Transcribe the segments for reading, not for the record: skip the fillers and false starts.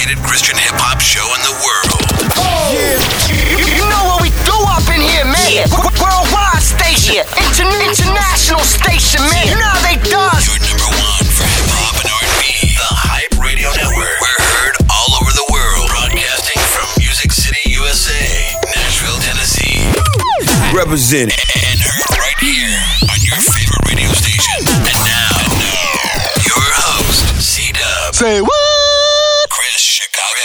rated Christian hip-hop show in the world. Oh. Yeah. You know what we do up in here, man. Worldwide station. International station, man. You know how they does. Your number one for hip-hop and R&B. The Hype Radio Network. We're heard all over the world. Broadcasting from Music City, USA. Nashville, Tennessee. Represent. And heard right here on your favorite radio station. And now, your host, C-Dub. Say what? Chris Chicago.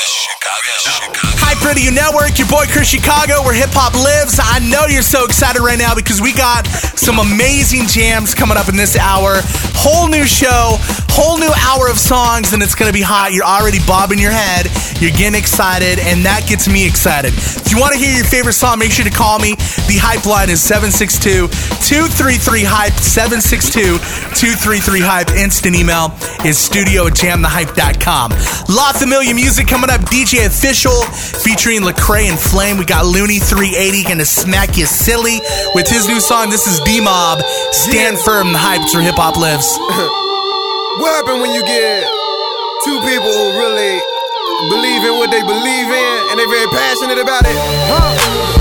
Hype Radio Network, your boy Chris Chicago, where hip hop lives. I know you're so excited right now because we got some amazing jams coming up in this hour. Whole new show, whole new hour of songs, and it's going to be hot. You're already bobbing your head. You're getting excited, and that gets me excited. If you want to hear your favorite song, make sure to call me. The Hype line is 762-233-HYPE, 762-233-HYPE. Instant email is studio@jamthehype.com. Lots of million music coming up. DJ Official featuring Lecrae and Flame. We got Looney 380 gonna smack you silly with his new song. This is D-Mob. Stand firm. The Hype's where hip hop lives. What happens when you get two people who really believe in what they believe in and they're very passionate about it? Huh?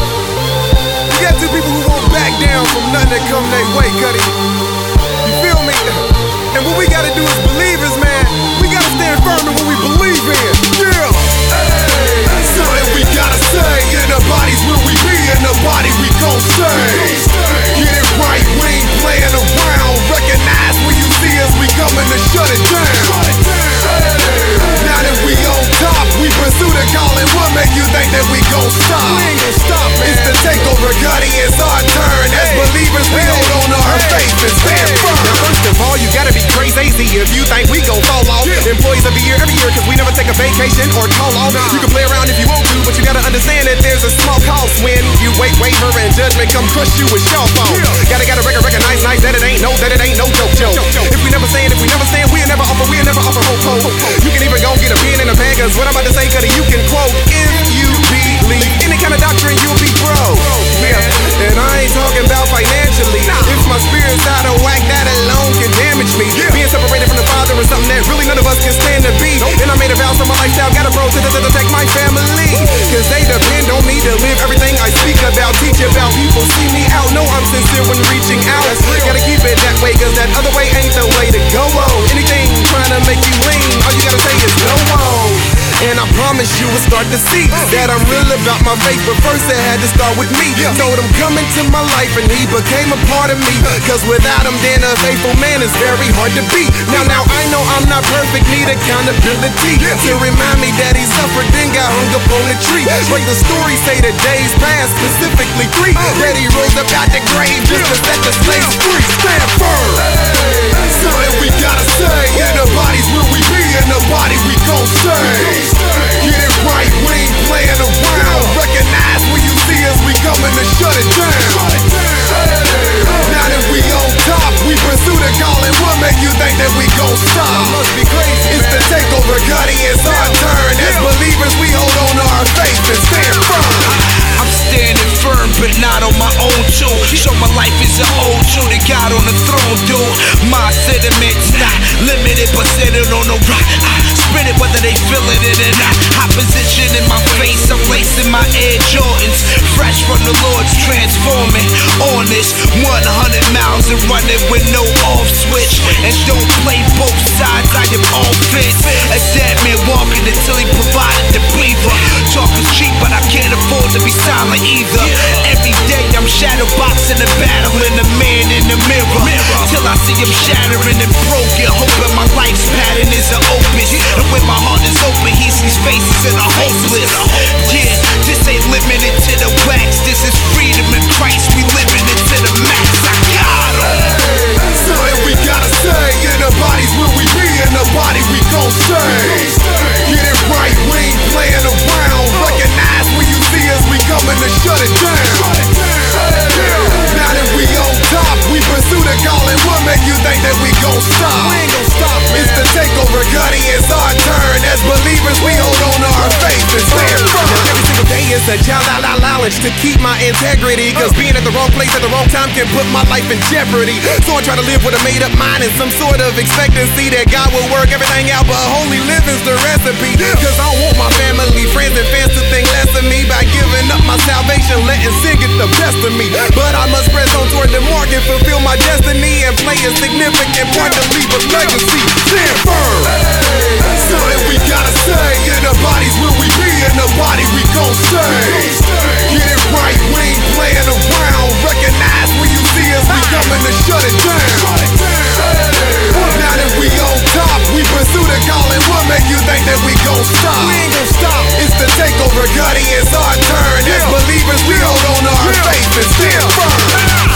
You got two people who won't back down from nothing that come their way, Cuddy. You feel me? And what we gotta do as believers, man, we gotta stand firm in what we believe in. Yeah! Something we gotta say, in the body's where we be, in the body we gon' stay. Get it right, we ain't playing around. Recognize when you see us, we coming to shut it down. Now that we on top, we pursue the calling. What make you think that we gon' stop? We ain't gon' stop, man. It's the takeover, Cuddy, it's our turn. As believers, we hold on to our faith and stand firm. Now first of all, you gotta be crazy if you think we gon' fall off. Employees of the year every year, cause we never take a vacation or call off. You can play around if you want to, but you gotta understand that there's a small cost when you waver and judgment come crush you with your fault. Gotta recognize that it ain't no joke. If we never stand, we'll never offer hope. You can even go get a pen and a bag, cause what I'm about to say, cause you can quote, if you believe any kind of doctrine, you'll be broke. Yeah, and I ain't talking about financially. If my spirit's out of whack, that alone can damage me. Being separated from the Father is something that really none of us can stand to be. And I made a vow, so my lifestyle got a bro to protect my family. Cause they depend on me to live everything I speak about, teach about. People see me out, know I'm sincere when reaching out. Gotta keep it that way, cause that other way ain't the way to go. Anything trying to make you lean, all you gotta say is no. And I promise you will start to see that I'm real about my faith, but first it had to start with me. Told him come into my life and he became a part of me, cause without him then a faithful man is very hard to beat. Now I know I'm not perfect, need accountability to remind me that he suffered then got hung up on the tree. But the story say the days past, specifically 3, that he rose up out the grave just to set the slaves free. Stand firm. Something we gotta say, in the body's where we be, in the body we gon' stay. Get it right, we ain't playing around. Recognize when you see us, we coming to shut it down. Now that we on top, we pursue the calling. What make you think that we gon' stop? Must be crazy. It's the takeover, Cuddy, it's our turn. As believers, we hold on to our faith and stand firm. I'm standing firm, but not on my own too. So my life is an old truth that God on the throne, dude. My sentiments not limited, but centered on the rock. Spin it whether they feeling it or not. Opposition in my face, I'm lacing my Air Jordans. Fresh from the Lord's transforming. On this 100 miles and running with no off switch. And don't play both sides, I am all fits. A dead man walking until he provided the breather. Talk is cheap, but I can't afford to be silent either. Every day I'm shadow boxing and battling the man in the mirror. Till I see him shattering and broken. Hoping my life's pattern is an opus. And when my heart is open, he sees faces and I'm hopeless. Yeah, this ain't limited to the wax. This is freedom in Christ. We living it to the max. I got him. Something we gotta say, in the body's where we be, in the body we gon' stay. Get it right, we ain't playing around. Recognize when you see us, we coming to shut it down. Now that we on top, we pursue the calling. What make you think that we gon' stop? We ain't gon' stop, man. It's the takeover, Cuddy, it's our turn. As believers, we hold on to our faith and stand firm. Now every single day is it's a challenge to keep my integrity. Cause being at the wrong place at the wrong time can put my life in jeopardy. So I try to live with a made up mind and some sort of expectancy that God will work everything out, but holy living's the recipe. Cause I don't want my family, friends, and fans to think less of me by giving up my salvation, letting sin get the best of me. But I must press on toward the mark and fulfill my destiny and play a significant part to leave a legacy. Stand firm. Something we gotta say. In the bodies where we be, in the body we gon' stay. Get it right, we ain't playing around. Recognize when you see us, we coming to shut it down. Now that we on top, we pursue the calling. What make you think that we gon' stop? We ain't gon' stop. It's the takeover, Gutty. It's our turn. As believers, we hold on to our faith and stand firm.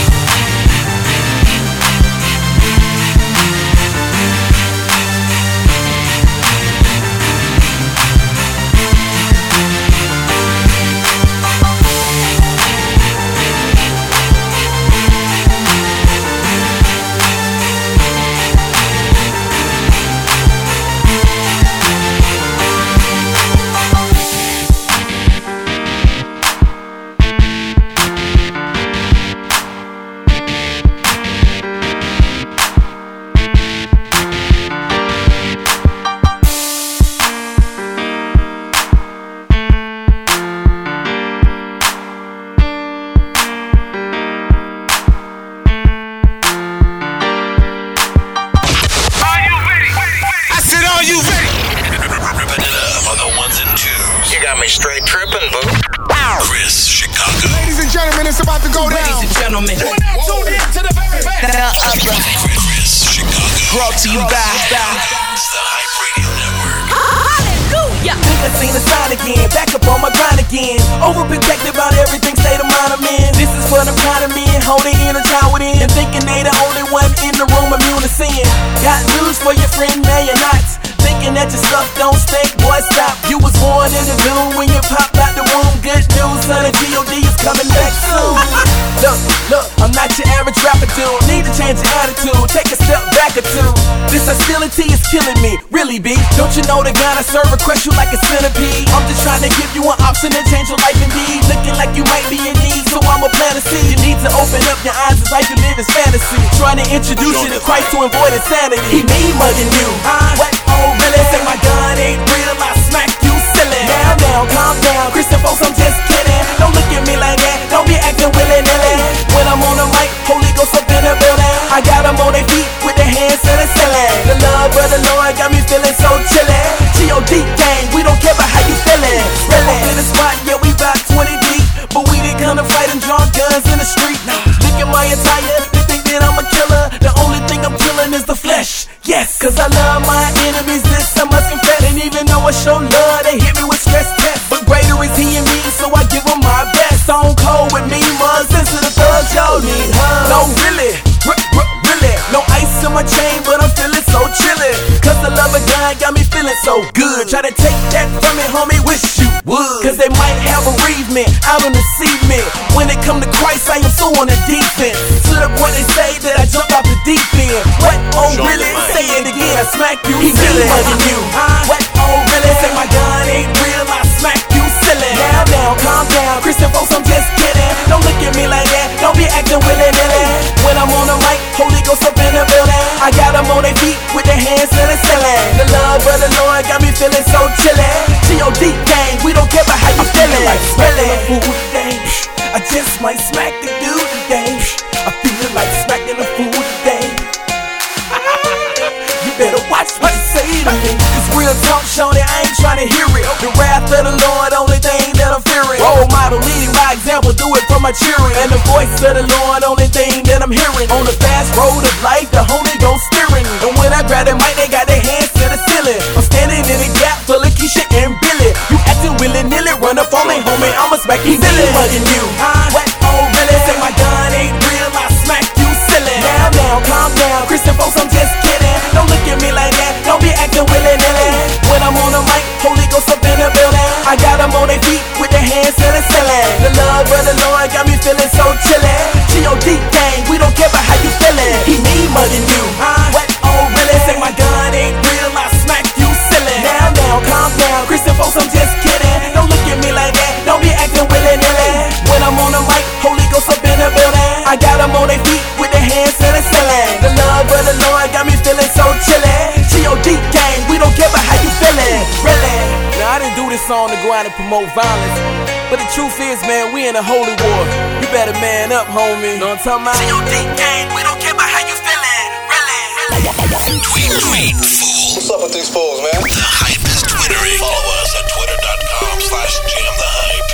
Straight tripping, boo. Chris Chicago. Ladies and gentlemen, it's about to go down. Ladies and gentlemen, we're now tuned in to the very best. Chris Chicago. Brought to you by It's the Hype Radio Network. Hallelujah. Think I seen the sign again, back up on my grind again. Overprotected about everything, state of mind I'm in. This is for the pride of men, holding in a tower in. And thinking they the only one in the room immune to sin. Got news for your friend, now you're not. Thinking that your stuff don't stink, boy, stop. You was born in the doom when you popped out the womb. Good news, son, the G.O.D. is coming back soon. Look, I'm not your average rapper dude. Need to change your attitude, take a step back or two. This hostility is killing me, really, B. Don't you know the God I serve requests you like a centipede? I'm just trying to give you an option to change your life indeed. Looking like you might be in need, so I'ma plant a seed. You need to open up your eyes, it's like you live is fantasy. Trying to introduce you to Christ to avoid insanity. He mean mugging you, what? Oh, really? Say my gun ain't real, I smack you silly. Now, calm down, Christian folks, I'm just kidding. Don't look at me like that, don't be acting willy-nilly. When I'm on the mic, Holy Ghost up in the building. I got them on their feet with their hands to the ceiling. The love of the Lord got me feeling so chilly. G.O.D. gang, we don't care about how you feeling. Really, in the spot, yeah, we about 20 deep. But we didn't come to fight and draw guns in the street. Look at my attire, they think that I'm a killer. The only thing I'm killing is the flesh. Yes, cause I love my enemies, this I must confess. And even though I show love, they hit me with stress tests. But greater is he in me, so I give him my best. Stone cold with me, mud, sense of the thugs, y'all need hugs. No, really, really. No ice in my chain, but I'm feeling so chilly. Cause the love of God got me feeling so good. Try to take that from me, homie, wish you would. Cause they might have bereavement out on the cement. When it come to Christ, I am so on the defense. To the point they say that I jump off the deep end. What? Oh, really? Say it again, I smack you silly. You. What? Oh, really? Say my gun ain't real, I smack you silly. Now, calm down, Christian folks, I'm just kidding. Don't look at me like that, don't be acting willy-nilly. When I'm on the mic, Holy Ghost up in the building. I got them on their feet with their hands to the ceiling. The love of the Lord got me feeling so chilly. G.O.D. gang, we don't care about how you feeling. Like really? Food today, I just might smack the dude today. I feel like smacking the food today. You better watch what you say to me. It's real talk, shorty, I ain't trying to hear it. The wrath of the Lord, only thing that I'm fearing. Role model, leading by example, do it for my cheering. And the voice of the Lord, only thing that I'm hearing. On the fast road of life, the Holy Ghost steering. And when I grab the mic, they got their hands to the ceiling. I'm standing in a gap full of Keisha and Billy. You acting willy-nilly, run up on me, homie, I'ma smack you silly. Mugging you, what? Oh, really? Say my gun ain't real, I smack you silly. Now, calm down, Christian folks, I'm just kidding. Don't look at me like that, don't be acting willy-nilly. When I'm on the mic, Holy Ghost up in the building. I got them on their feet with their hands to the ceiling. The love of the Lord got me feeling so chilly. G.O.D. gang, we don't care about how you feeling. He mean mugging you. song to go out and promote violence. But the truth is, man, we in a holy war. You better man up, homie. Know what I'm talking about? COD gang, we don't care about how you feeling, really. Tweet, fool. What's up with these fools, man? The Hype is twittering. Follow us at twitter.com/jamthehype.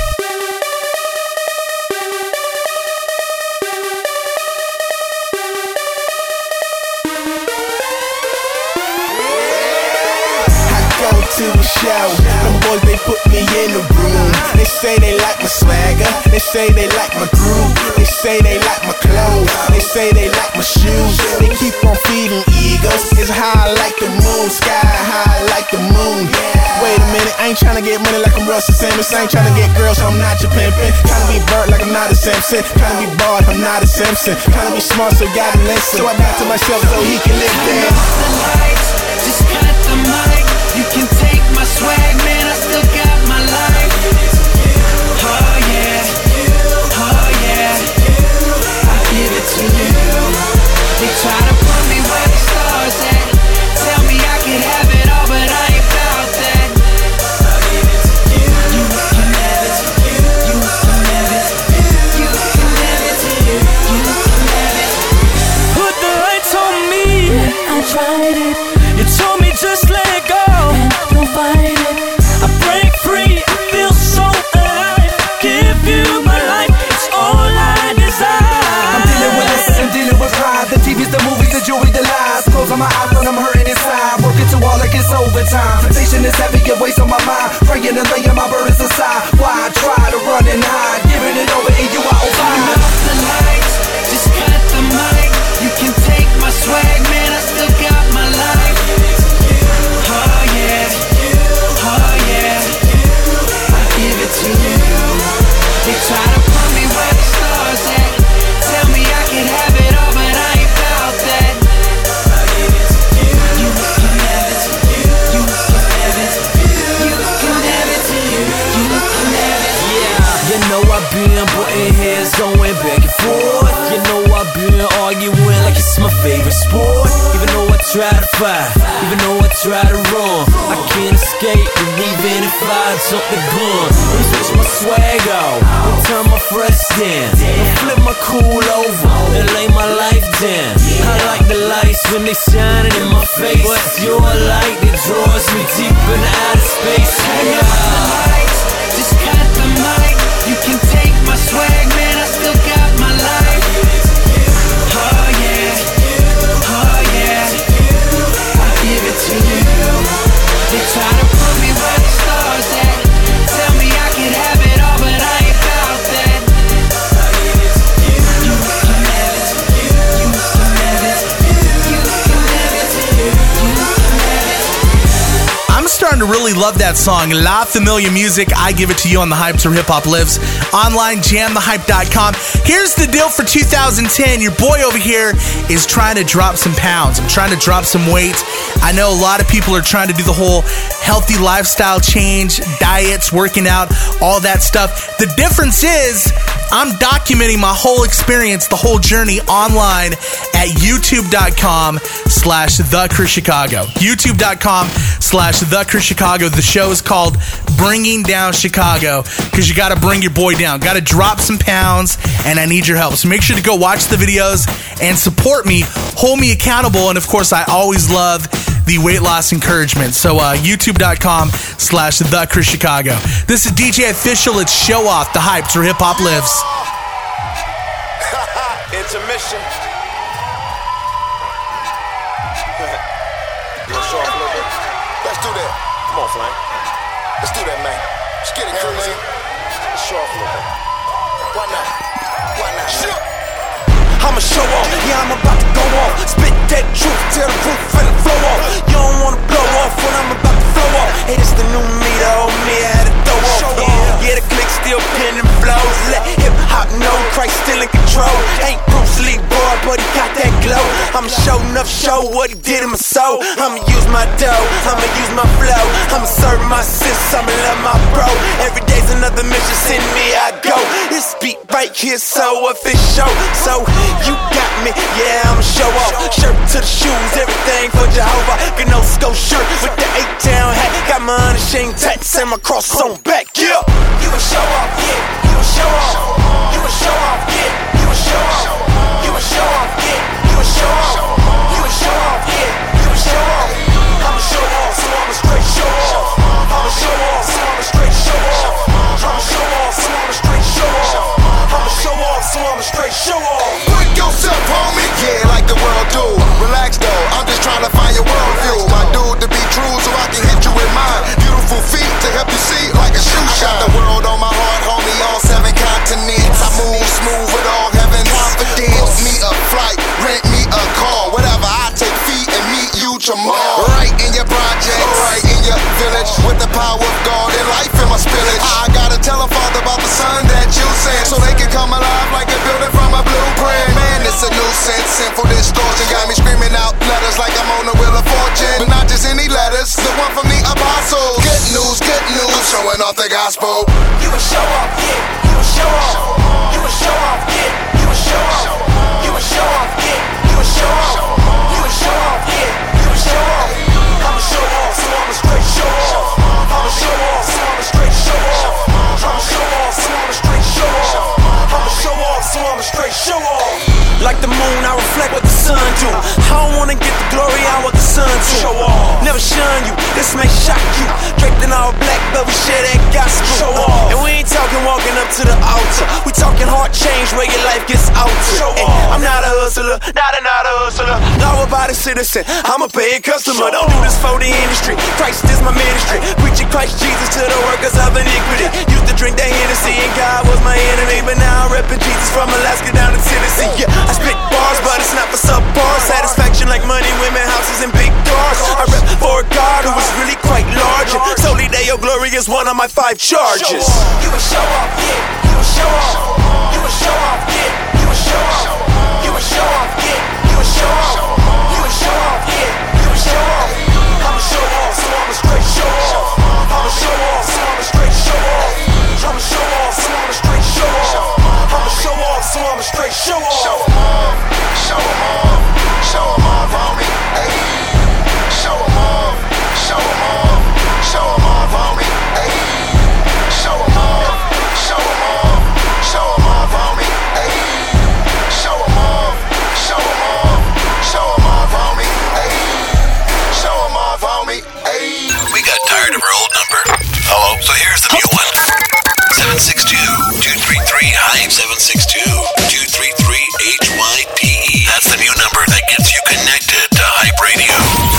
To the show, them boys they put me in the room. They say they like my swagger, they say they like my groove, they say they like my clothes, they say they like my shoes. They keep on feeding egos. It's how I like the moon, sky high like the moon. Wait a minute, I ain't tryna get money like I'm Russell Simmons. I ain't tryna get girls, so I'm not your pimpin'. Tryna be burnt like I'm not a Simpson. Tryna be bald, I'm not a Simpson. Tryna be smart, so gotta listen. So I die to myself so he can live there. The lights, just cut the mic. You can take my swag, man, I still got my life. Oh yeah, oh yeah, I give it to you. They try to put me where the stars at. Tell me I can have it all, but I ain't about that. I give it to you. You can have it. You can have it. You can have it. You can have it. Put the lights on me. I tried it. You told me just let it go. Don't fight it. I break free, I feel so alive. Give you my life, it's all I desire. I'm dealing with this, I'm dealing with pride. The TVs, the movies, the jewelry, the lies. Close on my eyes when I'm hurting inside. Working too hard like it's overtime. Temptation is heavy, it weighs on my mind. Praying and laying my burdens aside. Why I try to run and hide. Giving it over and you are on fire. Off the lights, just cut the mic. You can take my swag, man, I still got my life. Oh yeah, oh yeah, I give it to you. They try to put me where the stars at. Tell me I can have it all, but I ain't about that. I give it to you. You can have it. You can have it. You can have it. You can have it. Yeah, you know I've been putting heads going back and forth. You know I've been arguing like it's my favorite sport. Even though I try to fight, even though I try to run, I can't escape. And even if I jump the gun, I'm switch my swag out and turn my fresh down, and flip my cool over and lay my life down. I like the lights when they shining in my face, but it's your light that draws me deep in outer space. Turn off the lights, just cut the mic. You can take my swag, man, I still got my life. Oh yeah, oh yeah, I give it to you. They try to put me where the stars at. Tell me I can have it all, but I ain't about that. I give it to you. You can have it. You can have it. You can have it. You can have it. I'm starting to really love that song. La Familia Music, I Give It To You on the Hype to Hip Hop Lives. Online, jamthehype.com. Here's the deal for 2010. Your boy over here is trying to drop some pounds. I'm trying to drop some weight. I know a lot of people are trying to do the whole healthy lifestyle change, diets, working out, all that stuff. The difference is I'm documenting my whole experience, the whole journey online at youtube.com/TheChrisChicago. youtube.com/TheChrisChicago. The show is called Bringing Down Chicago because you got to bring your boy down. Got to drop some pounds, and I need your help. So make sure to go watch the videos and support me, hold me accountable, and of course, I always love the weight loss encouragement. So youtube.com/TheChrisChicago. This is DJ Official. It's Show Off, the Hype to Hip Hop Lives. Intermission. Let's do that. Come on, Flank. Let's do that, man. Let's get it crazy. Let's show off a little bit. Why not? Why not? Sure. I'ma show off, yeah, I'm about to go off. Spit that truth till the roof finna flow off. You don't wanna blow off when I'm about to flow off. Hey, this the new me, the old me, I had to throw off. Yeah, the click still pinning flows. Let hip hop know Christ still in control. Ain't Bruce Lee, boy, but he got that glow. I'ma show enough, show what he did in my soul. I'ma use my dough, I'ma use my flow. I'ma serve my sis, I'ma love my bro. Every day's another mission, send me, I go. This beat right here, so official. So you got me, yeah, I'ma show off. Shirt to the shoes, everything for Jehovah. rockin' no scope shirt with the 8-town hat. Got my unashamed tats and my cross on back, yeah. You a show off, yeah. You a show off. You a show off, yeah. You a show off. You a show off, yeah. You a show off. You a show off, yeah. You a show off. I'm a show off, so I'm a straight show off. I'm a show off, so I'm a straight show off. I'm a show off, so I'm a straight show off. I'm a show off, so I'm a straight show off. Break yourself, homie. Yeah, like the world do. Relax though, I'm just trying to find your worldview. My dude to be true, so I can hit you with mine. Beautiful feet to help you see like a shoe shot. I got the world on my heart, homie, all 7 continents. I move smooth with all heaven's confidence. Book me a flight, rent me a car, whatever. I take feet and meet you tomorrow. Right in your projects, right in your village, with the power of God and life in my spillage. I gotta tell a father about the son that you sent, so they can come alive like a building from a blueprint. Man, it's a nuisance, sinful distortion got me screaming out letters like I'm on the wheel of fortune. But not just any letters, the one from the apostles. Good news, I'm showing off the gospel. You a show off, yeah. You a show off. You a show off, yeah. You a show off. You a show off, yeah. You a show off. You a show off, yeah. You a show off. I'm a show off, so I'm a straight show off. I'm a show off, so I'm a straight show off. I'm a show off, so I'm a straight show off. I'm a show off, so I'm a straight show off. Like the moon, I reflect what the sun do. I don't wanna get the glory, I want the sun to show off. Never shun you, this may shock you. Draped in all black, but we share that gospel. Show off. And we ain't talking walking up to the altar. We talking hard change where your life gets altered. Show off. I'm not a hustler, not a hustler. Law-abiding citizen, I'm a paid customer. Don't do this for the industry. Christ is my ministry. Preaching Christ Jesus to the workers of iniquity. Used to drink that Hennessy and God was my enemy, but now I'm repping Jesus from Alaska down to Tennessee. Yeah, I spit bars, but it's not for subpar. Satisfaction like money, women, houses, and big cars. I rep for a God who is really quite large. And solely Deo Glory is one of my 5 charges. You a show off, yeah. You a show off. You a show off, yeah. You a show off. You a show off, yeah. You a show off. You a show off, yeah. You a show off. I'm a show off, so I'm a straight show off. I'm a show off, so I'm a straight show off. I'm a show off, so I'm a straight show off. I'm a show off, so I'm a straight show off. Show 'em off, show 'em off, show 'em off, homie. Hey, show 'em off, show 'em off, show 'em off, homie. Hey, show 'em off, show 'em off, show 'em off, homie. Hey, show 'em off, show 'em off, show 'em off, homie. Hey, show 'em off, homie. Hey. We got tired of our old number. Hello? So here's the new one. 762-233-HYPE 762-233-HYPE. That's the new number that gets you connected to Hype Radio.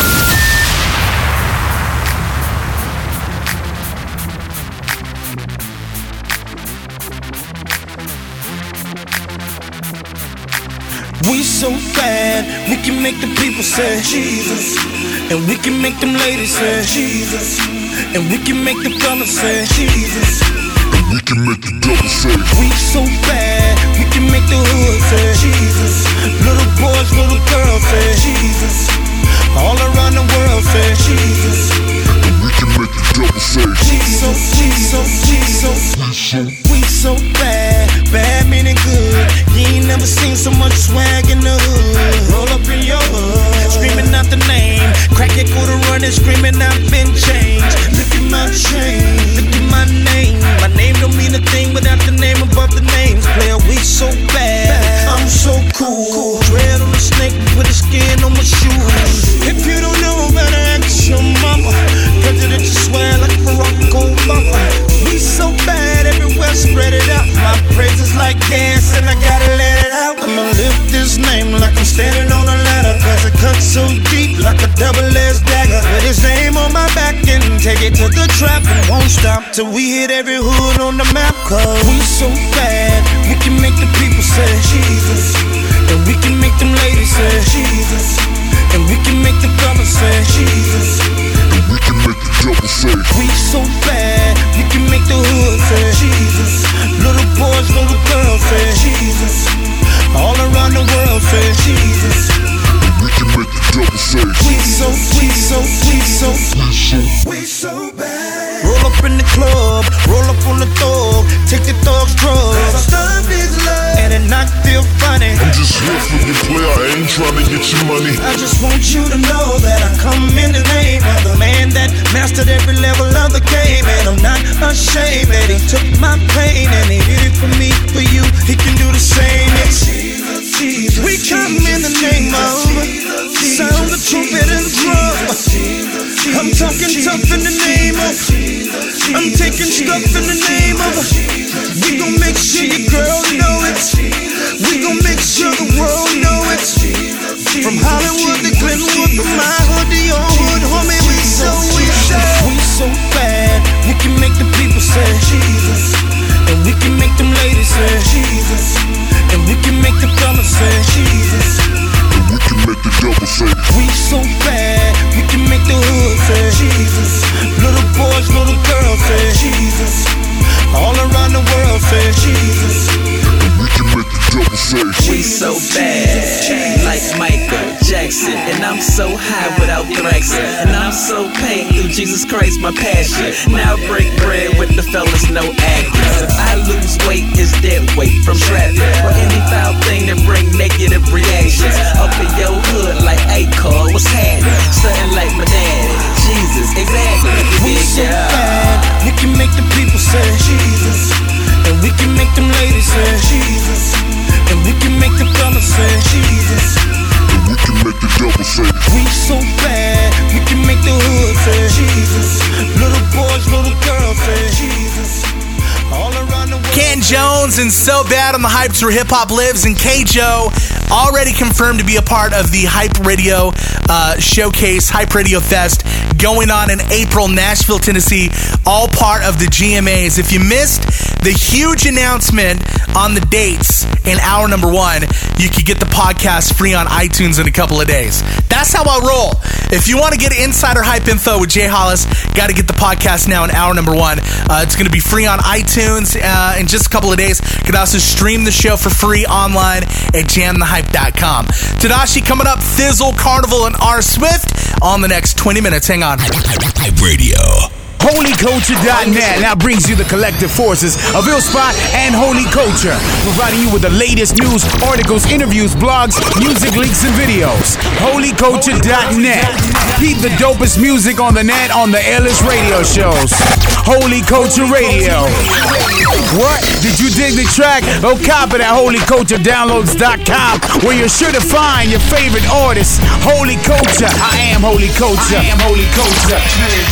We so bad, we can make the people say Jesus, and we can make them ladies say Jesus, and we can make the fellas say Jesus, and we can make the devil say. We so bad, we can make the hood say Jesus, little boys, little girls say Jesus, all around the world say Jesus, and we can make the devil say. Jesus, Jesus, Jesus. We so bad, bad meaning good. You ain't never seen so much swag in the hood. Roll up in your hood, screaming out the name. Crack your quarter running, screaming I've been changed. Look at my chain, look at my name. My name don't mean a thing without the name above the names. Player, we so bad, I'm so cool. Dread on the snake, put the skin on my shoes. If you don't know, better ask your mama. President, you swear like Barack Obama. We so bad, everywhere spread it out. My praise is like gas and I gotta let it out. I'ma lift this name like I'm standing on a ladder, cause it cuts so deep like a double-edged dagger. Put his name on my back and take it to the trap, and won't stop till we hit every hood on the map. Cause we so bad, we can make the people say Jesus, and we can make them ladies say Jesus, and we can make the fellas say Jesus, and we can make the devil say. We so bad, we can make the hood say Jesus, little boys, little girls say Jesus, all around the world say Jesus, and we can make the devil say. We so bad. Roll up in the club, roll up on the thug, take the thug's drugs. Cause stuff is love, and it not feel funny. I'm just here for you, player, I ain't trying to get your money. I just want you to know that I come in stuff in the name of. I'm taking stuff in the name of. We gon' make sure your girl know it. We gon' make sure the world know it. From Hollywood to Glenwood, from my hood to your hood, homie, we so bad. We can make the people say Jesus, and we can make them ladies say Jesus, and we can make the fellas say Jesus, and we can make the devil say. We so bad, we can make the hood say Jesus, little boys, little girls say Jesus, all around the world say Jesus, and we can make the devil say. We so bad, like Michael Jackson, and I'm so high without direction, and I'm so paid through Jesus Christ, my passion. Now break bread with the fellas, no actors. If I lose weight, it's dead weight from traffic or any foul thing that bring negative reactions. Up in your hood, like hey, Carl, what's happening? Something like my daddy, Jesus, exactly. We so bad, we can make the people say Jesus, and we can make them ladies say Jesus, and we can make the fellas say Jesus, and we can make the devil say. We so bad, we can make the hood say Jesus, little boys, little girls say Jesus, all around the world. Ken Jones and So Bad on the Hypes where Hip Hop Lives, and K-Joe already confirmed to be a part of the Hype Radio Showcase, Hype Radio Fest, going on in April, Nashville, Tennessee, all part of the GMAs. If you missed the huge announcement on the dates in hour number 1, you could get the podcast free on iTunes in a couple of days. That's how I roll. If you want to get insider hype info with Jay Hollis, got to get the podcast now in hour number 1. It's going to be free on iTunes in just a couple of days. You can also stream the show for free online at jamthehype.com. Tadashi coming up, Thizzle, Carnival, and R. Swift on the next 20 minutes. Hang on. Hype Radio. HolyCulture.net now brings you the collective forces of IllSpot and Holy Culture, providing you with the latest news, articles, interviews, blogs, music, leaks, and videos. HolyCulture.net. Keep the dopest music on the net on the illest radio shows. Holy Culture Radio. What? Did you dig the track? Oh, cop it at HolyCultureDownloads.com, where you're sure to find your favorite artists. Holy Culture. I am Holy Culture. I am Holy Culture.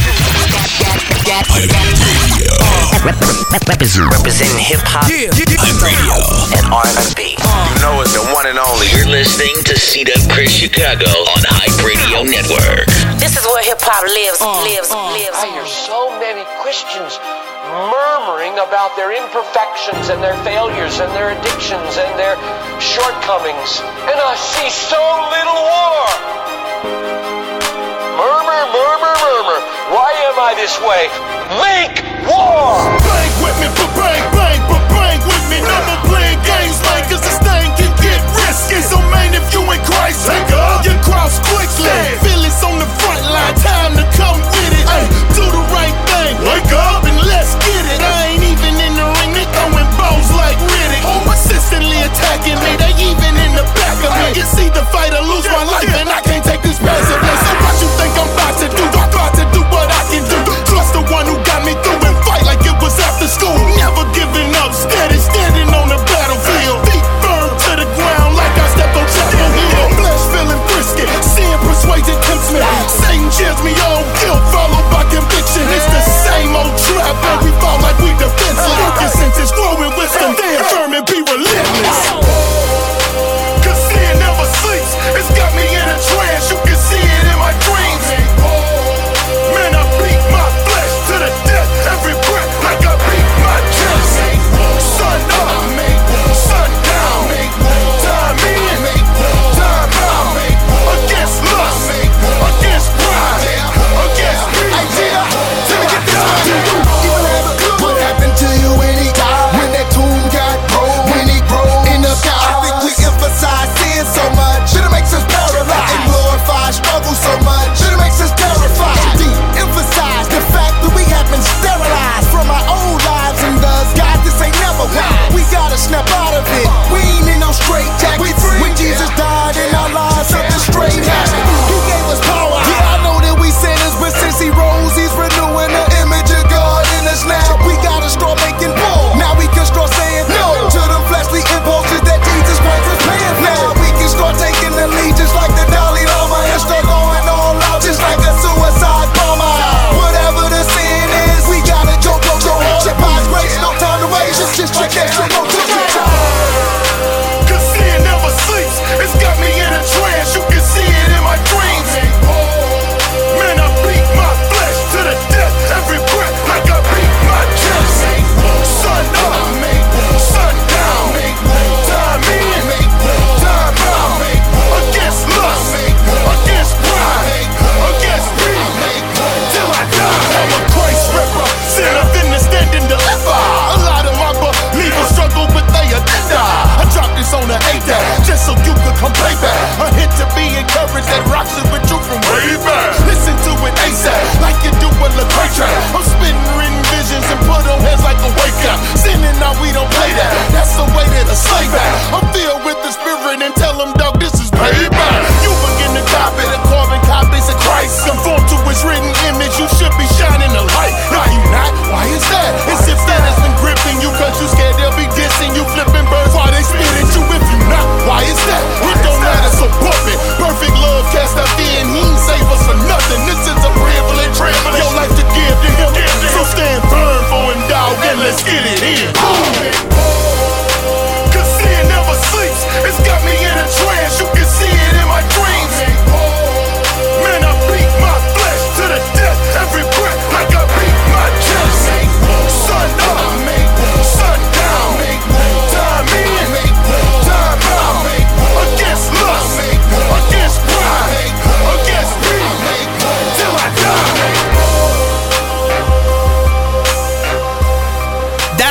Representing hip hop, Hype Radio, and R&B. You know it's the one and only. You're listening to C-Dub Chris Chicago on Hype Radio Network. This is where hip hop lives. I hear so many Christians murmuring about their imperfections and their failures and their addictions and their shortcomings, and I see so little war. Murmur, murmur, murmur. Why am I this way? Make war! Bang with me, but bang with me. No more playing games, man, cause this thing can get risky. So man, if you in Christ, take up your cross quickly. Feel it's on the front line, time to come with it. Hey, do the right thing, wake up and let's get it. I ain't even in the ring, they throwing balls like Riddick. Consistently attacking me, they even in the back of me. It's either fight or lose my life, and I can't take this passively. So what you think I'm about to do? I'm about to do what I can do. Trust the one who got me through and fight like it was after school. Never giving up, steady standing on the battlefield. Feet firm to the ground like I stepped on Chapel Hill. Flesh feeling frisky, seeing persuaded.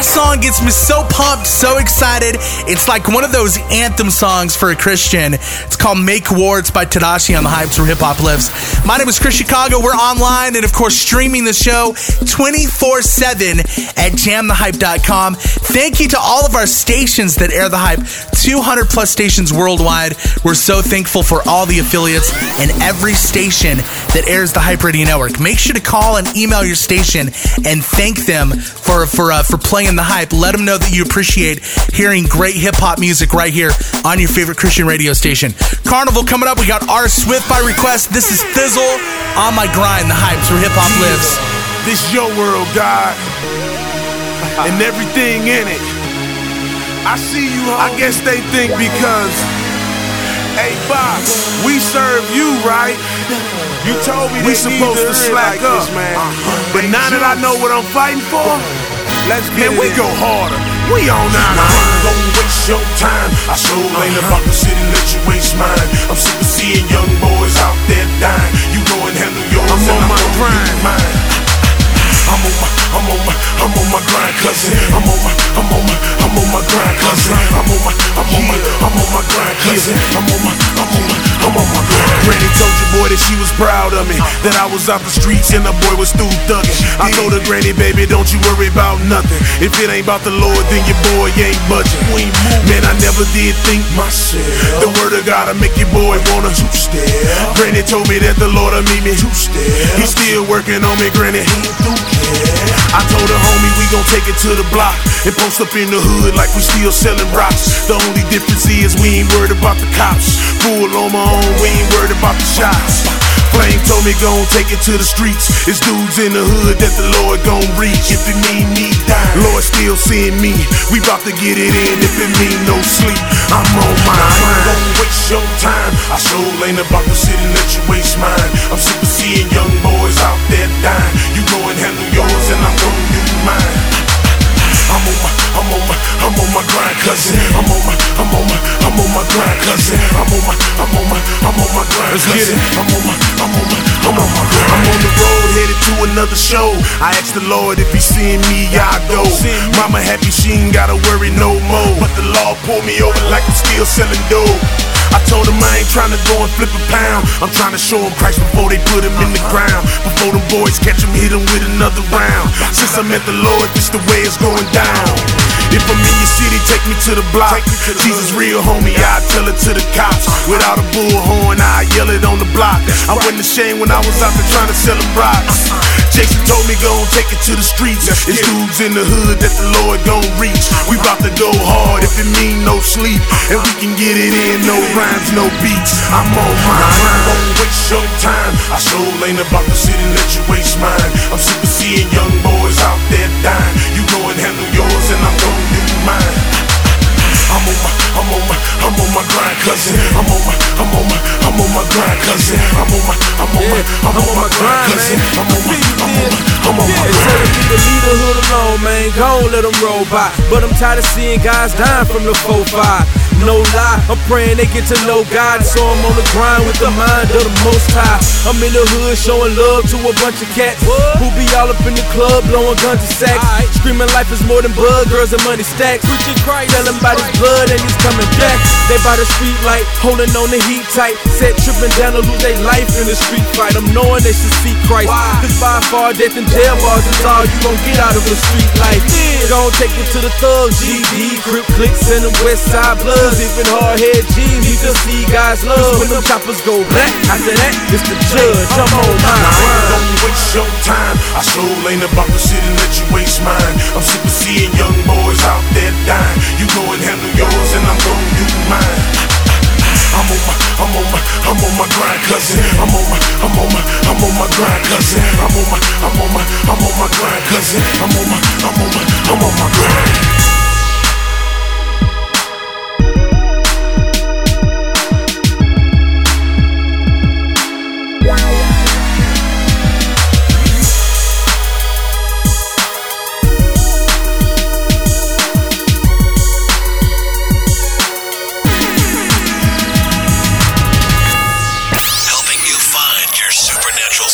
song gets me so pumped, so excited. It's like one of those anthem songs for a Christian. It's called Make War. It's by Tadashi on the Hypes where hip hop lives. My name is Chris Chicago. We're online and, of course, streaming the show 24/7 at jamthehype.com. Thank you to all of our stations that air the Hype, 200 plus stations worldwide. We're so thankful for all the affiliates and every station that airs the Hype Radio Network. Make sure to call and email your station and thank them for playing the Hype. Let them know that you appreciate hearing great hip-hop music right here on your favorite Christian radio station. Carnival coming up. We got R. Swift by request. This is Thizzle, On My Grind, the Hypes where hip-hop lives. This your world, God, and everything in it. I see you, I guess they think because, hey, Bob, we serve you, right? You told me we supposed to slack up, man. But now that I know what I'm fighting for, let's get we go harder. We on now. I ain't gon' waste your time. I sure ain't about to sit and let you waste mine. I'm sick of seeing young boys out there dying. You go and handle yours, I'm on my grind. I'm on my grind, cousin. I'm on my grind, cousin. I'm on my grind, cousin. I'm on my grind. Granny told your boy that she was proud of me, that I was out the streets and the boy was through thugging. I told her, Granny, baby, don't you worry about nothing. If it ain't about the Lord, then your boy ain't budging. Man, I never did think myself. The word of God will make your boy wanna two-step. Granny told me that the Lord will meet me two-step. He's still working on me, Granny. He ain't through yet. I told her, homie, we gon' take it to the block and post up in the hood like we still selling rocks. The only difference is we ain't worried about the cops. Full on my own, we ain't worried about the shots. Flame told me gon' take it to the streets. It's dudes in the hood that the Lord gon' reach. If it mean me dying, Lord still seeing me. We bout to get it in if it mean no sleep. I'm on my grind. I ain't gon' waste your time. I sure ain't about to sit and let you waste mine. I'm sick of seeing young boys out there dying. You go and handle yours and I'm gon' do mine. I'm on my grind, cousin. I'm on my grind, cousin. I'm on my grind, cousin. I'm on the road headed to another show. I asked the Lord if he seeing me, I go. Mama happy she ain't gotta worry no more. But the law pulled me over like I'm still selling dope. I told him I ain't tryna go and flip a pound. I'm tryna show him Christ before they put him in the ground. Before them boys catch him, hit him with another round. Since I met the Lord, this the way it's going down. If I'm in your city, take me to the block. Jesus real, homie, I tell it to the cops. Without a bullhorn, I yell it on the block. I wasn't ashamed when I was out there trying to sell them rocks. Jason told me gon' take it to the streets. It's dudes in the hood that the Lord gon' reach. We bout to go hard if it mean no sleep. And we can get it in, no rhymes, no beats. I'm on my grind. I ain't gon' waste your time. I sure ain't about to sit and let you waste mine. I'm sick of seeing young boys out there dying. You go and handle yours and I'm gon' do mine. I'm on my grind, cousin. I'm on my grind, cousin. I'm on my grind, cousin. I'm on my grind. Telling me to leave the hood alone, man. Gon' let them roll by. But I'm tired of seeing guys dying from the 4-5. No lie, I'm praying they get to know God, so I'm on the grind with the mind of the Most High. I'm in the hood showing love to a bunch of cats who be all up in the club blowing guns and sacks, screaming life is more than blood, girls and money stacks. Preaching Christ, telling about his blood and he's coming back. They by the street light, holding on the heat tight, set tripping down to lose their life in the street fight. I'm knowing they should seek Christ, cause by far death and jail bars is all you gon' get out of a street life. Gon' take it to the thugs, GD, Crip Clicks and the West Side Bloods. Even hard-head G's need to see God's love. When them choppers go black, after that, it's the judge. I'm on my grind. I ain't gon' waste your time. I sure ain't about to sit and let you waste mine. I'm sick of seeing young boys out there dying. You go and handle yours and I'm gon' do mine. I'm on my grind, cousin. I'm on my grind, cousin. I'm on my grind, cousin. I'm on my grind.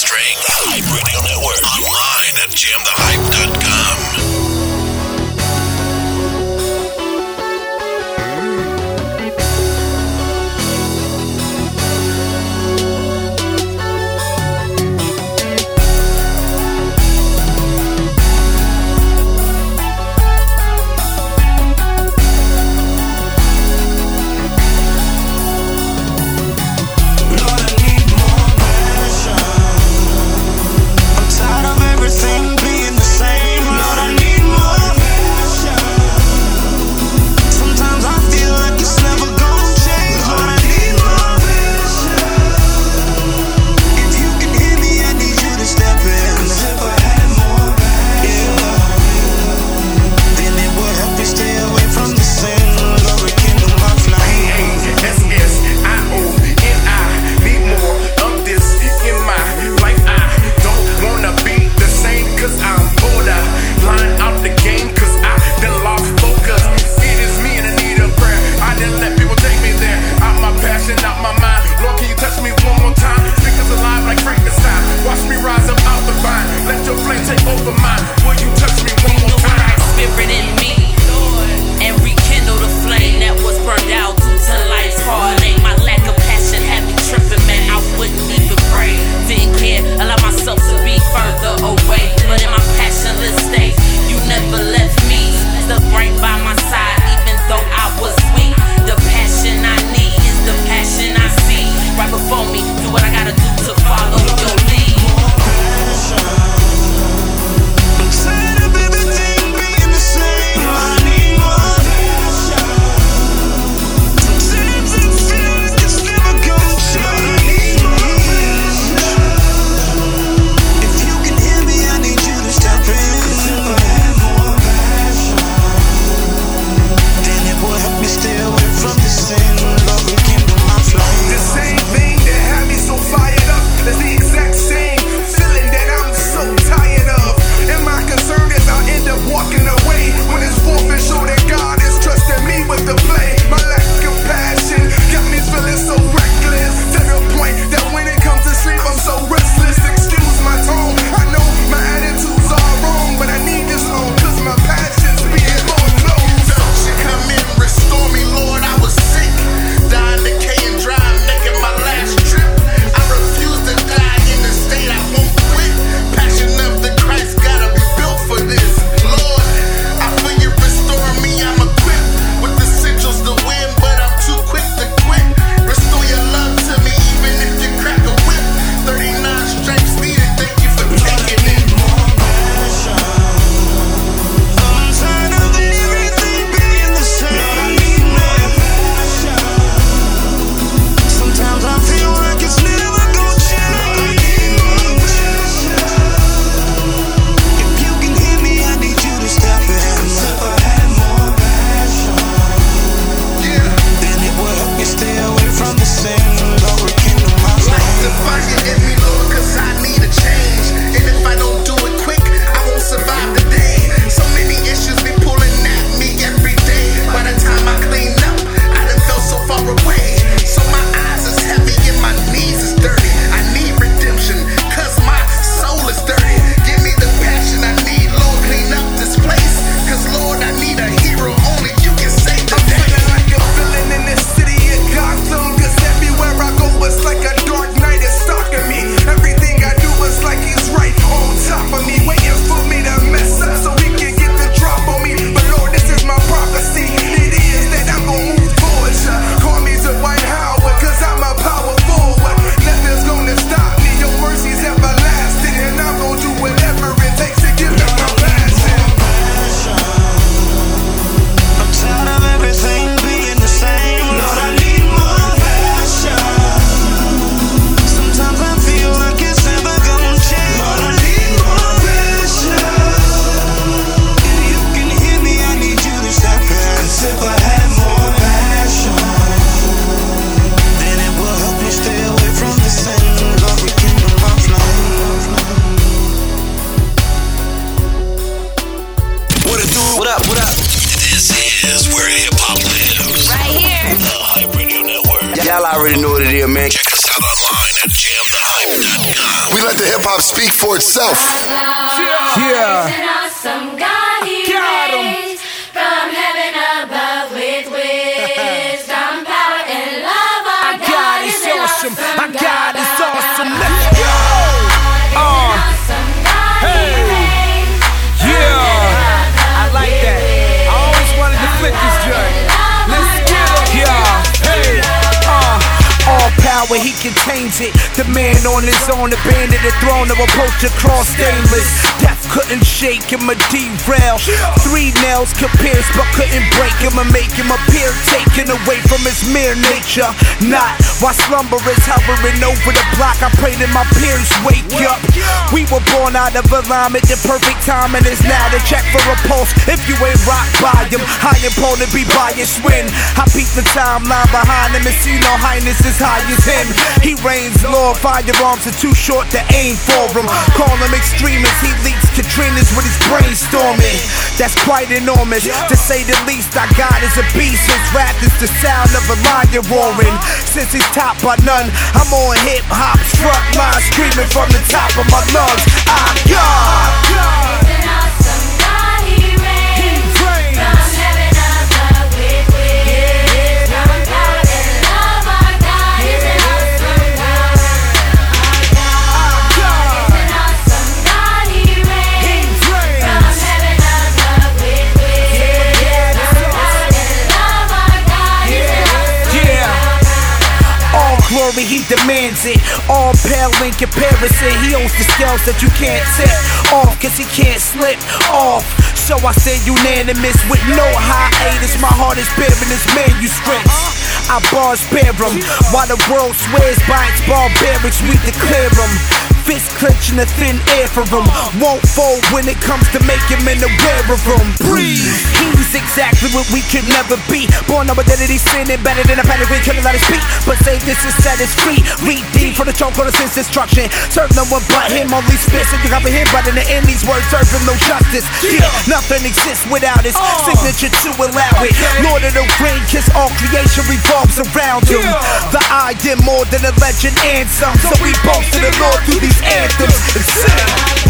Hype Radio Network. Online at jamthehype.com. hip-hop speak for itself. Yeah. An awesome God he raised from heaven above with wisdom, power, and love. Our God is awesome. Our God is awesome. Let's go. Hey. Yeah. I like that. I always wanted to flip this joint. Let's get it. Yeah. Hey. All power, he contains it. The man on his own, abandoned the throne of approach across stainless. Death couldn't shake him or derail. 3 nails could pierce but couldn't break him and make him appear taken away from his mere nature. Not while slumber is hovering over the block. I pray that my peers wake up. We were born out of alignment. The perfect timing is now to check for a pulse. If you ain't rock by him, high opponent be biased when I peek the timeline behind him and see no highness as high as him. He reigns, Lord, firearms are too short to aim for him. Call him extremist, he leaks Katrinas with his brainstorming. That's quite enormous, to say the least. Our God is a beast, his wrath is the sound of a lion roaring. Since he's topped by none, I'm on hip-hop's front line, screaming from the top of my lungs. Our God. He demands it, all pale in comparison. He owns the scales that you can't tip off, cause he can't slip off. So I say unanimous with no hiatus. My heart is bearing his manuscripts. I bars bear him, while the world swears by its barbarics, we declare him. Fist clenching the thin air for him. Won't fold when it comes to make him in the aware of him. Breathe. He's exactly what we could never be. Born of identity, sinning better than a panic. We couldn't let us speak, but say this is set us free. Redeemed for the choke on the sense destruction. Serve no one but him, only spits and you cover him. But in the end, these words serve him no justice. Yeah, nothing exists without his signature to allow it. Lord of the ring, cause all creation revolves around him. The I did more than a legend and some. So we boast to the Lord through these anthems and sing.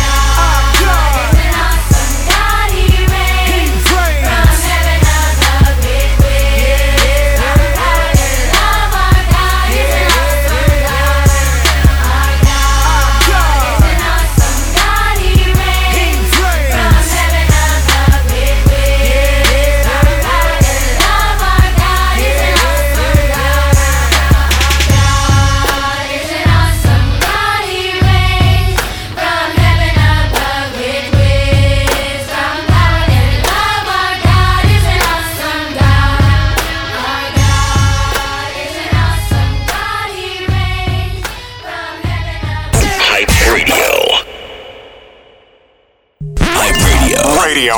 Radio.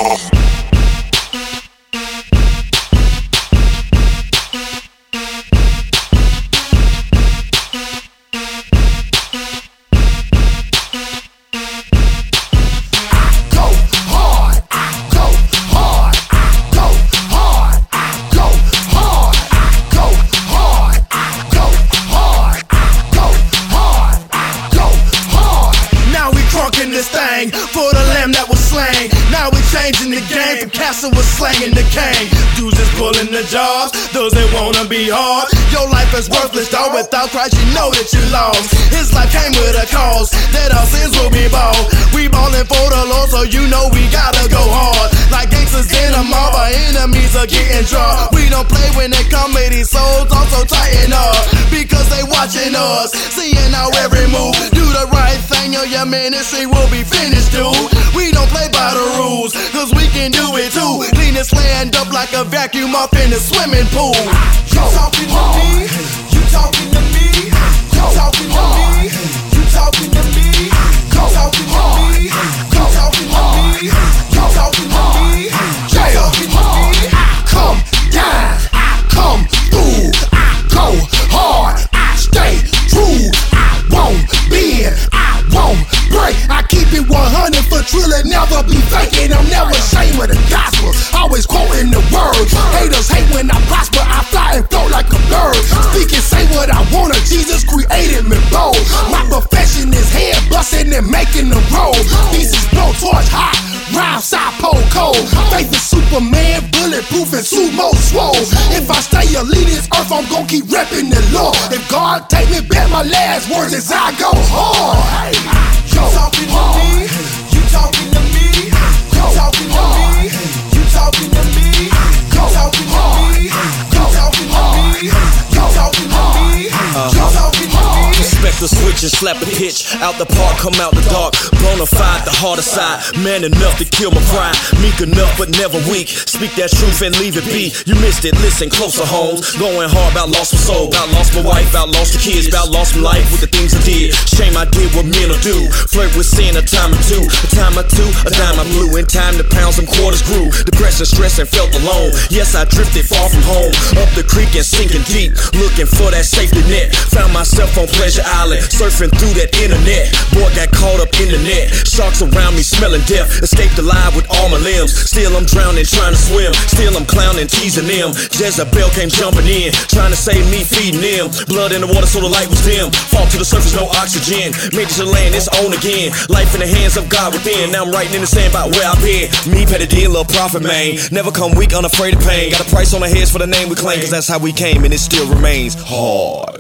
Slanging the cane, dudes is pulling the jobs. Those that wanna be hard. Your life is worthless, dog. Without Christ, you know that you lost. His life came with a cause that our sins will be bought. We ballin' for the Lord, so you know we gotta go hard. Like gangsters in a mob, our enemies are getting dropped. We don't play when they come with these souls, also tighten up because they watching us, seeing our every move. Do the right thing, or your ministry will be finished, dude. We don't play by the rules, cause we can do it too. Clean this land up like a vacuum up in a swimming pool. You talking to me? You talking to me? You talking to me? You talking to me? You talking to me? You talking to me? You talking to me? You talking to me? I come down, I come through, I go hard, I stay true. I won't bend, I won't break. I keep it 100 for trill and never be faking. I'm never ashamed of the gospel, always quoting the words. Haters hate when I prosper, I fly and float like a bird. Speak and say what I wanna, Jesus created me bold. My profession is head bust bustin' and making them roll. Pieces blow torch hot, rhyme side pole cold. Faith is Superman, bulletproof and sumo swole. If I stay a lead this earth, I'm gon' keep reppin' the law. If God take me back, my last words is I go hard. Hey, yo, you talking to me? You talking to me? You talking to me? You talking to me? You talking to me? You talking to me? You talking to me? You talking to me? Respect the switch and slap a pitch. Out the park, come out the dark. Bonafide, the harder side. Man enough to kill my pride. Meek enough, but never weak. Speak that truth and leave it be. You missed it, listen closer, homes. Going hard, about lost my soul. About lost my wife, about lost the kids. About lost my life with the things I did. Shame I did what men will do. Flirt with sin a time or two. A time or two, a dime I blew. In time the pounds and quarters grew. Depression, stress, and felt alone. Yes, I drifted far from home. Up the creek and sinking deep. Looking for that safety net. Found myself on Pleasure Island, surfing through that internet. Boy, got caught up in the net. Sharks around me smelling death. Escaped alive with all my limbs. Still I'm drowning, trying to swim. Still I'm clowning, teasing them. Jezebel came jumping in, trying to save me, feeding them. Blood in the water so the light was dim. Fall to the surface, no oxygen. Made it to land, it's on again. Life in the hands of God within. Now I'm writing in the sand about where I've been. Me, petty D, little prophet, man. Never come weak, unafraid of pain. Got a price on our heads for the name we claim. Cause that's how we came and it still remains hard.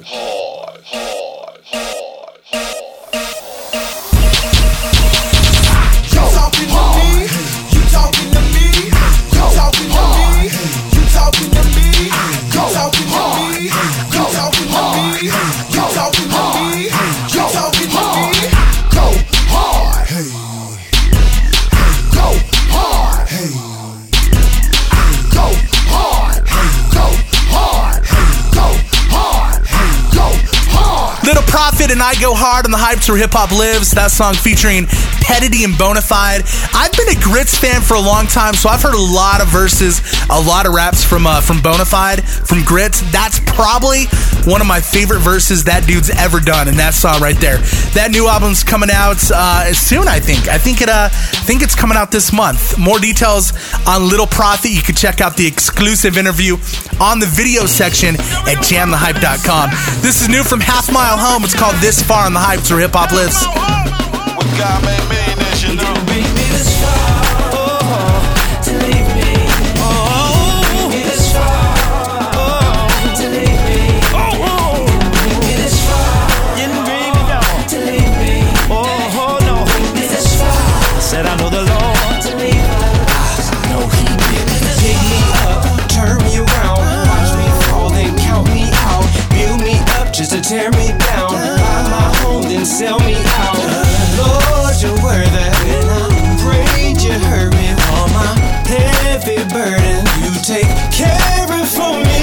Little Prophet and I Go Hard on the Hypes Where Hip Hop Lives. That song featuring Pedity and Bonafide. I've been a Grits fan for a long time, so I've heard a lot of verses, a lot of raps from Bonafide, from Grits. That's probably one of my favorite verses that dude's ever done, and that song right there. That new album's coming out soon, I think. I think it's coming out this month. More details on Little Prophet. You can check out the exclusive interview on the video section at jamthehype.com. This is new from Half Mile Home. It's called This Far on the Hypes Where Hip Hop Lives. What God made millionaires, you know. Bring me this far to leave me. Bring me this far to leave me. Bring me this far to leave me. Oh no, bring me this far. I said I know the Lord to leave me. I know He did. Pick me up, turn me around, watch me fall, then count me out, build me up just to tear me down. Buy my home, then sell me out. Lord, you're worth it. When I prayed, you heard me. All my heavy burden, you take care of it for me.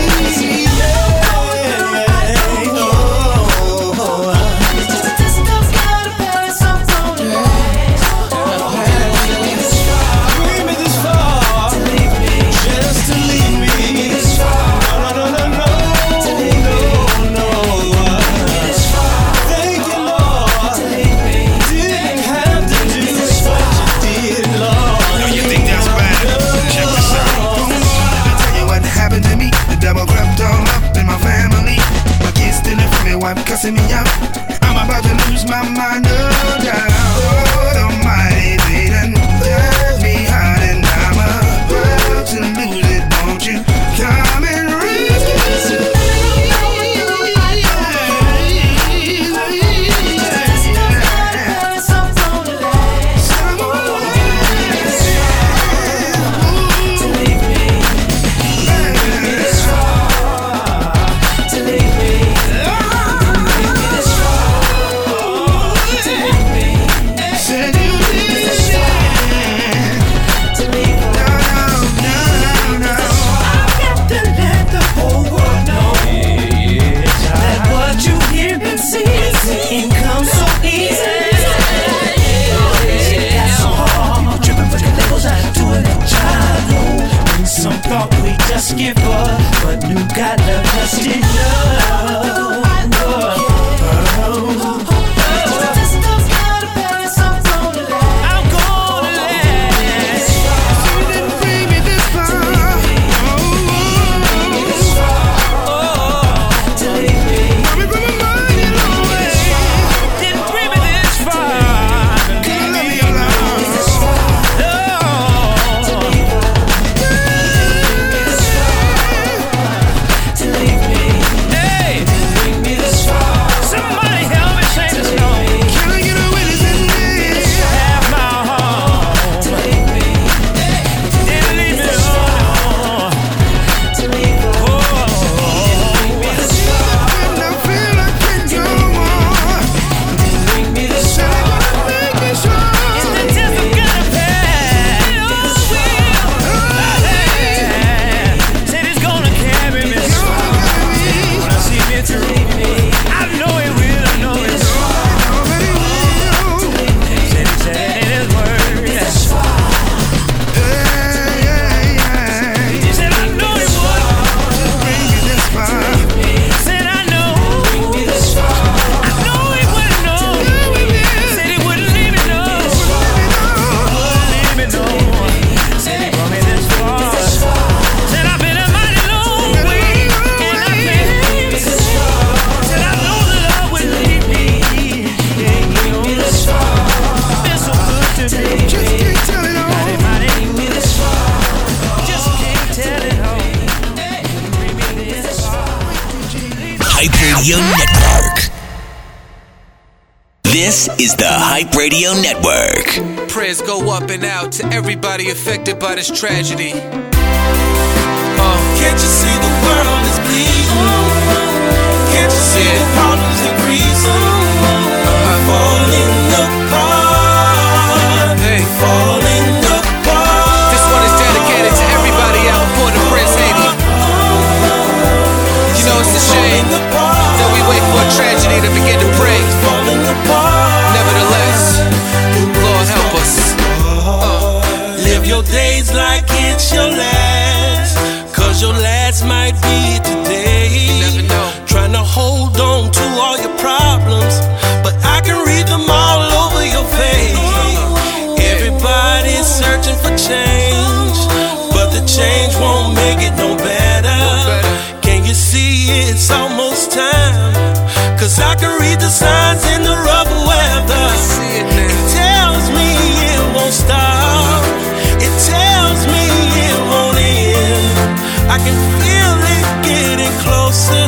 Radio Network. This is the Hype Radio Network. Prayers go up and out to everybody affected by this tragedy. Can't you see the world is bleeding? Can't you see the problems increasing? Falling apart. Falling apart. This one is dedicated to everybody out in Port-au-Prince, Haiti. You know, it's a shame that we wait for a tragedy to begin to pray. Nevertheless, Lord help us. Live your days like it's your last, 'cause your last might be today. Never know. Trying to hold on to all your problems, but I can read them all over your face. Everybody's searching for change, but the change won't make it no better. Can you see it's almost time? 'Cause I can read the signs in the rough weather. It tells me it won't stop. It tells me it won't end. I can feel it getting closer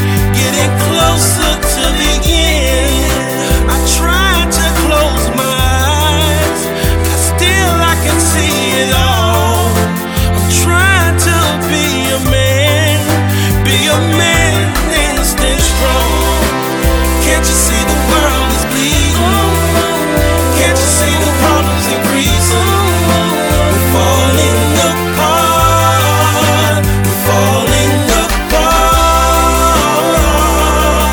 to the end. I try to close my eyes, but still I can see it all. I'm trying to be a man and stand strong. Can't you see the world is bleeding? Can't you see the problems increasing? We're falling apart. We're falling apart.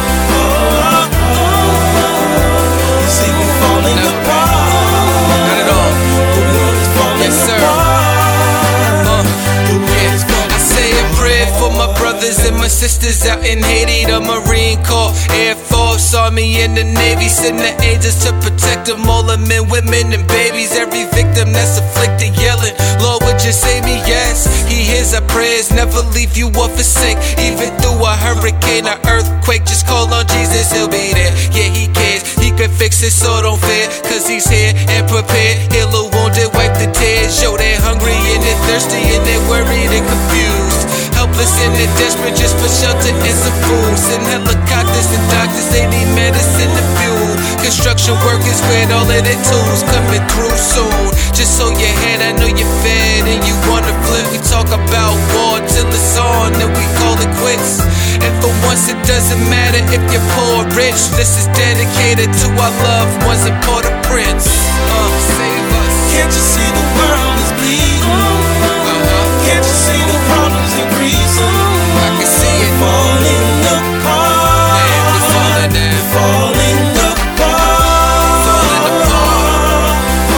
You see, we're falling apart. Not at all. The world is falling apart. I say a prayer for my brothers and my sisters out in Haiti. The Marine Corps, Air Force, Army, and the Navy. Send the angels to protect them, all the men, women, and babies. Every victim that's afflicted, yelling, Lord, would you save me? Yes, He hears our prayers, never leave you or forsake. Even through a hurricane or earthquake, just call on Jesus, He'll be there. Yeah, He cares, He can fix it, so don't fear, 'cause He's here and prepared. Heal a wounded, wipe the tears. Show they're hungry and they're thirsty and they're worried and confused. Helpless and they're desperate just for shelter and some food. Send helicopters and doctors, they need medicine and fuel. Construction workers with all of their tools coming through soon. Just so your head, I know you're fed and you wanna flip. We talk about war till it's on and we call it quits. And for once it doesn't matter if you're poor or rich. This is dedicated to our loved ones in Port-au-Prince. Save us. Can't you see the world is bleeding? Can't you see the problems increasing? I can see it. Falling apart. Man, we're falling down. Falling apart. Falling apart.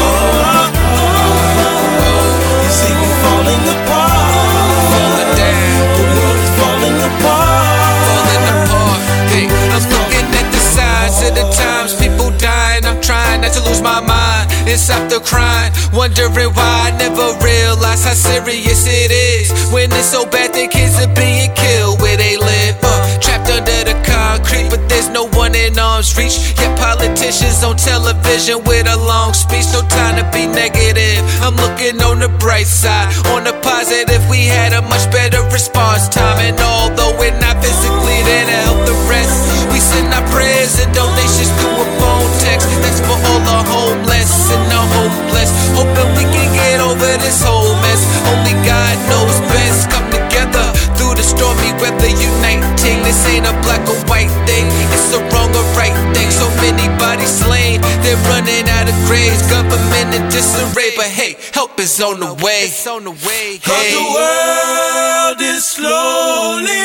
You see me falling apart. Falling down. The world is falling apart. Falling apart. Hey, I'm looking at the signs of the times, people dying. I'm trying not to lose my mind. It's after crying, wondering why I never realized how serious it is. When it's so bad that kids are being killed where they live, trapped under the concrete, but there's no one in arm's reach. Yet politicians on television with a long speech, no time to be negative. I'm looking on the bright side, on the positive. We had a much better response time, and although we're not physically there to help the rest, we send our prayers and donations through a phone text. That's for all the homeless and the hopeless, hoping we can get over this whole mess. Only God knows best. Come together through the stormy weather, uniting. This ain't a black or white thing, it's a wrong or right thing. So many bodies slain, they're running out of graves. Government in disarray, but hey, help is on the way. It's on the way. Hey. 'Cause the world is slowly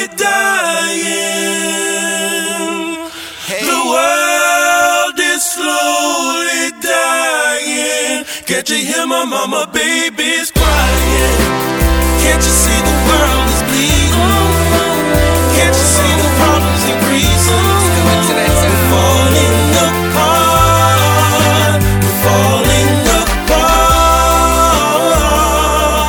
dying. The world is slowly dying. Can't you hear my mama, baby's crying? Can't you see the world is bleeding? Can't you see the problems increasing? We're falling apart. We're falling apart.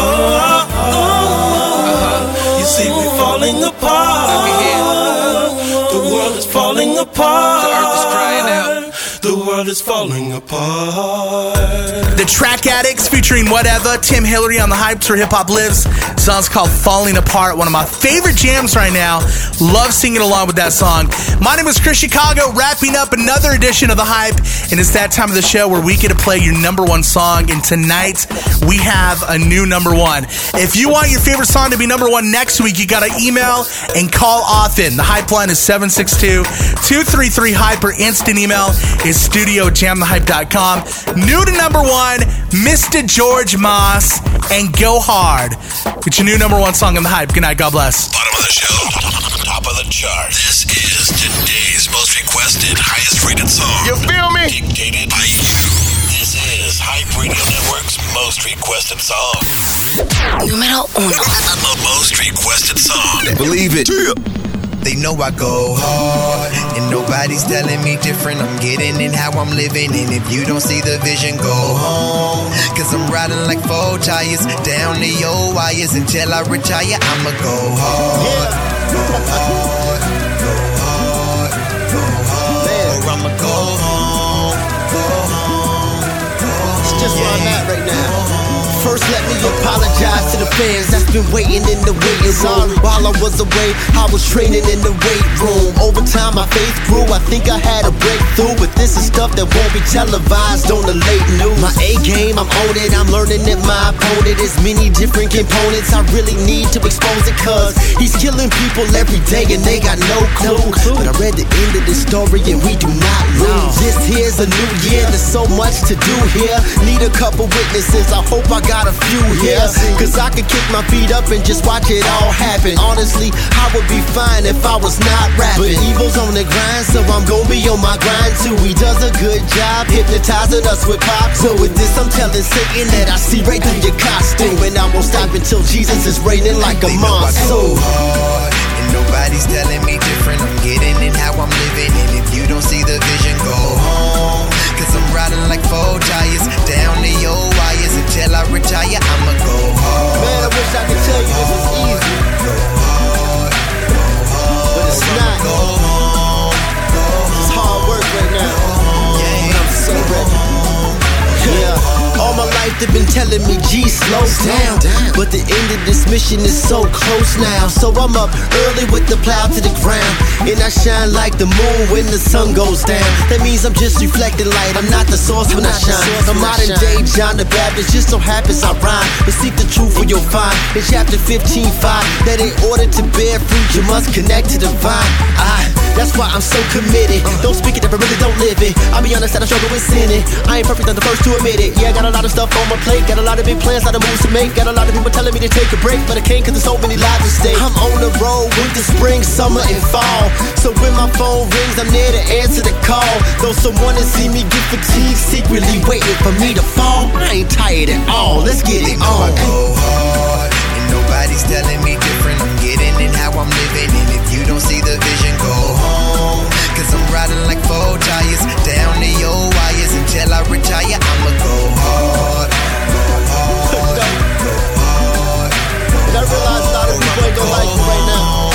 You see, we're falling apart. The world is falling apart. The earth is crying out. The world world is falling apart. The Track Addicts featuring Whatever, Tim Hillary on the Hypes where Hip Hop Lives. The song's called Falling Apart, one of my favorite jams right now. Love singing along with that song. My name is Chris Chicago, wrapping up another edition of The Hype, and it's that time of the show where we get to play your number one song, and tonight we have a new number one. If you want your favorite song to be number one next week, you gotta email and call often. The Hype line is 762-233-HYPE, or instant email is studio@jamthehype.com. New to number one, Mr. George Moss and Go Hard. It's your new number one song in The Hype. Good night, God bless. Bottom of the show, top of the chart. This is today's most requested, highest rated song. You feel me? Dictated by you. This is Hype Radio Network's most requested song. Número uno. The most requested song. Believe it. They know I go hard, and nobody's telling me different. I'm getting in how I'm living, and if you don't see the vision, go home. Cause I'm riding like 4 tires, down the old wires. Until I retire, I'ma go hard. Go hard, go hard, go hard. Or I'ma go home, go home, go home. It's just where I'm at right now. First, let me apologize to the fans that's been waiting in the waiting room. While I was away, I was training in the weight room. Over time, my faith grew. I think I had a breakthrough, but this is stuff that won't be televised on the late news. My A game, I'm on it. I'm learning that my opponent is many different components. I really need to expose it, cause he's killing people every day and they got no clue. But I read the end of this story and we do not lose. This here's a new year. There's so much to do here. Need a couple witnesses. I hope I got a few here, cause I could kick my feet up and just watch it all happen. Honestly, I would be fine if I was not rapping. But evil's on the grind, so I'm gonna be on my grind too. He does a good job hypnotizing us with pop. So with this, I'm telling Satan that I see right through your costume, and I won't stop until Jesus is reigning like a monsoon. And nobody's telling me different. I'm getting in how I'm living, and if you don't see the vision, go home. Cause I'm riding like 4 tires, down the old wires. Until I retire, I'ma go hard. Man, I wish I could tell you this was easy. Go hard, go hard, but it's not. Go home, go home. It's hard work right now. Yeah, I'm so ready. Yeah, all my life they've been telling me, G, slow down. But the end of this mission is so close now. So I'm up early with the plow to the ground, and I shine like the moon when the sun goes down. That means I'm just reflecting light, I'm not the source when I shine. I'm modern day John the Baptist, just so happens I rhyme. But seek the truth or you'll find in chapter 15:5 that in order to bear fruit you must connect to the vine. That's why I'm so committed. Don't speak it if I really don't live it. I'll be honest that I struggle with sinning. I ain't perfect, I'm the first to admit it. Yeah, I got a lot of stuff on my plate, got a lot of big plans, lot of moves to make. Got a lot of people telling me to take a break, but I can't cause there's so many lives at stake. I'm on the road with the spring, summer, and fall. So when my phone rings, I'm there to answer the call. Though someone has seen me get fatigued, secretly waiting for me to fall, I ain't tired at all. Let's get it on. I go hard, and nobody's telling me different. I'm getting in how I'm living, and if you don't see the vision, go home. Cause I'm riding like 4 tires, down the old wires. Until I retire, I'ma go hard, go hard, go hard. And I realize a lot of people ain't gonna like me right now.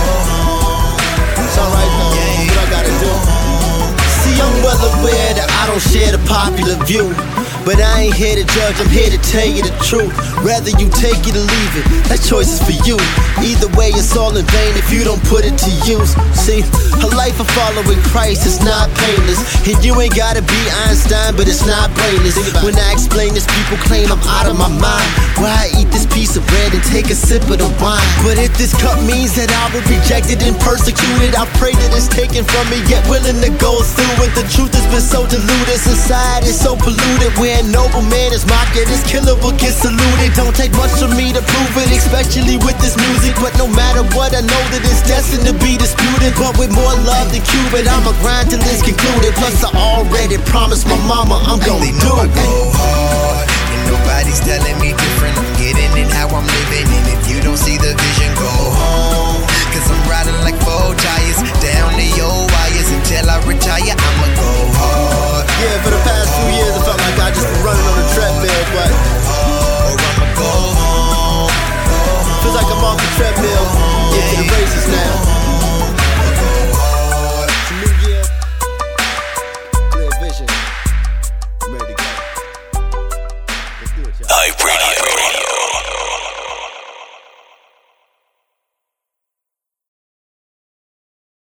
It's alright though, what I gotta do. See, I'm well aware that I don't share the popular view, but I ain't here to judge, I'm here to tell you the truth. Rather you take it or leave it, that choice is for you. Either way, it's all in vain if you don't put it to use. See, a life of following Christ is not painless, and you ain't gotta be Einstein, but it's not brainless. When I explain this, people claim I'm out of my mind. Why I eat this piece of bread and take a sip of the wine? But if this cup means that I will be rejected and persecuted, I pray that it's taken from me, yet willing to go through it. The truth has been so diluted, society is so polluted, where a noble man is mocked, yet his killer will get saluted. Don't take much for me to prove it, especially with this music. But no matter what, I know that it's destined to be disputed. But with more love than Cuban, I'ma grind till it's concluded. Plus I already promised my mama I'm gonna do it. I go hard, and nobody's telling me different. I'm getting in how I'm living, and if you don't see the vision, go home. Cause I'm riding like 4 tires, down the old wires. Until I retire, I'ma go hard. Yeah, for the past few years I felt like I just been running on a treadmill, but or I'ma go home. Feels like I'm off the treadmill, into the races now.